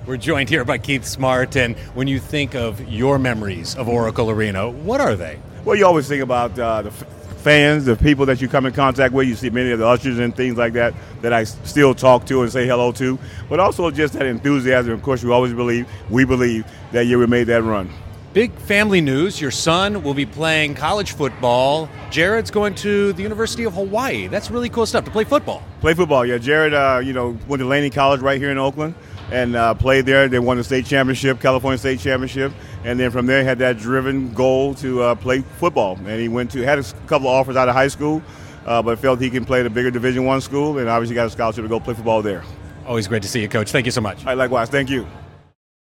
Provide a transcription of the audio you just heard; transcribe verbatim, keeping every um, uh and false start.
We're joined here by Keith Smart, and when you think of your memories of Oracle Arena, what are they? Well, you always think about uh, the f- fans, the people that you come in contact with. You see many of the ushers and things like that that I still talk to and say hello to, but also just that enthusiasm. Of course, we always believe, we believe that year we made that run. Big family news. Your son will be playing college football. Jared's going to the University of Hawaii. That's really cool stuff, to play football. Play football, yeah. Jared, uh, you know, went to Laney College right here in Oakland and uh, played there. They won the state championship, California State Championship, and then from there had that driven goal to uh, play football. And he went to had a couple of offers out of high school, uh, but felt he can play at a bigger Division One school, and obviously got a scholarship to go play football there. Always great to see you, Coach. Thank you so much. All right, likewise. Thank you.